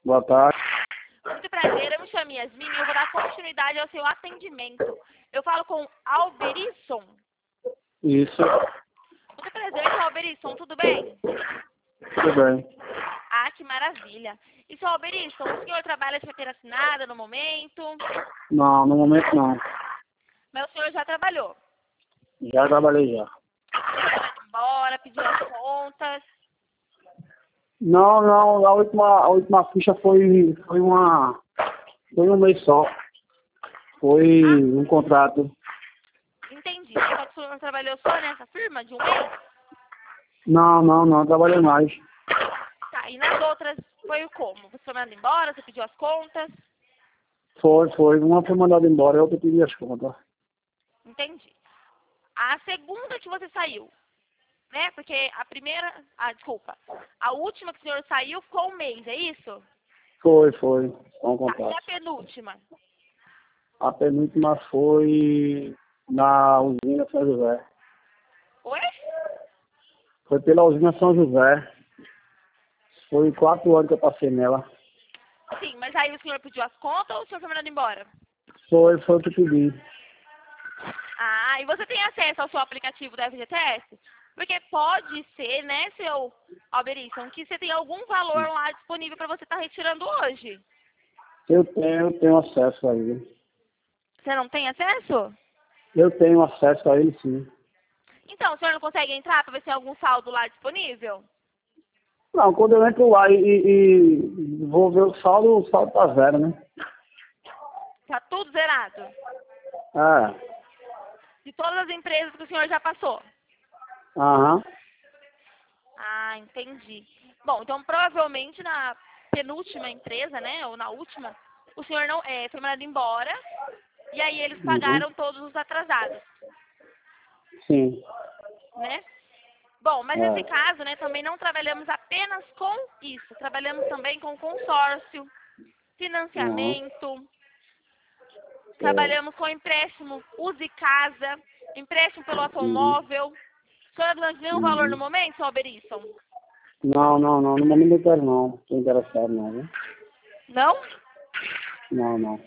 Boa tarde. Muito prazer, eu me chamo Yasmin e eu vou dar continuidade ao seu atendimento. Eu falo com Alberisson. Isso. Muito prazer, seu Alberisson, tudo bem? Tudo bem. Ah, que maravilha. E, seu Alberisson, o senhor trabalha de carteira assinada no momento? Não, no momento não. Mas o senhor já trabalhou? Já trabalhei já. Foi embora, pediu as contas? Não, a última ficha foi um mês só. Foi um contrato. Entendi. Só que o senhor trabalhou só nessa firma de um mês? Não, trabalhei mais. Tá, e nas outras foi como? Você foi mandado embora, você pediu as contas? Foi. Uma foi mandada embora, a outra pedi as contas. Entendi. A segunda que você saiu, né? Porque a primeira... Ah, desculpa. A última que o senhor saiu ficou um mês, é isso? Foi. Com Tá, e contrato. a penúltima? A penúltima foi na usina São José. Oi? Foi pela usina São José. Foi 4 anos que eu passei nela. Sim, mas aí o senhor pediu as contas ou o senhor foi mandado embora? Foi o que pedi. Ah, e você tem acesso ao seu aplicativo da FGTS? Porque pode ser, né, seu Alberisson, que você tem algum valor lá disponível para você estar retirando hoje. Eu tenho acesso a ele. Você não tem acesso? Eu tenho acesso a ele, sim. Então, o senhor não consegue entrar para ver se tem algum saldo lá disponível? Não, quando eu entro lá e vou ver o saldo tá zero, né? Tá tudo zerado. É. De todas as empresas que o senhor já passou. Aham. Ah, entendi. Bom, então provavelmente na penúltima empresa, né, ou na última, o senhor não foi mandado embora e aí eles pagaram todos os atrasados, Sim. né? Bom, mas É. nesse caso, né, também não trabalhamos apenas com isso, trabalhamos também com consórcio, Aham. financiamento, É. trabalhamos com empréstimo, use casa, empréstimo pelo Uhum. automóvel. O senhor não tem nenhum valor no Uhum. momento, seu Alberisson? Não. No momento eu quero não. Tô interessado não, viu? Não? Não.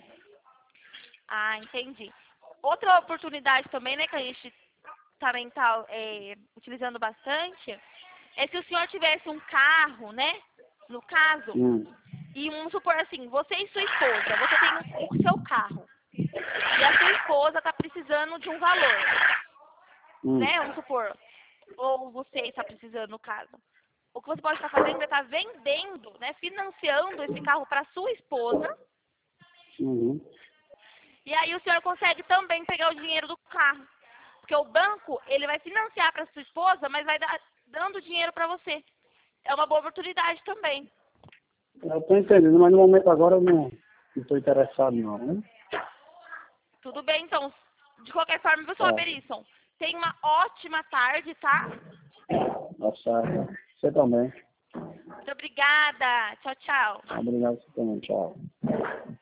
Ah, entendi. Outra oportunidade também, né, que a gente também está utilizando bastante, é se o senhor tivesse um carro, né, no caso, Hum. e vamos supor assim, você e sua esposa, você tem o seu carro, e a sua esposa está precisando de um valor, Hum. né, vamos supor, ou você está precisando no caso. O que você pode estar fazendo é estar vendendo, né, financiando esse carro para sua esposa, Uhum. e aí o senhor consegue também pegar o dinheiro do carro. Porque o banco, ele vai financiar para sua esposa, mas vai dando dinheiro para você. É uma boa oportunidade também. Eu tô entendendo, mas no momento agora eu não tô interessado não, né? Tudo bem, então. De qualquer forma, viu, seu É. Alberisson? Tenha uma ótima tarde, tá? Tá certo. Você também. Muito obrigada. Tchau, tchau. Obrigado, você também. Tchau.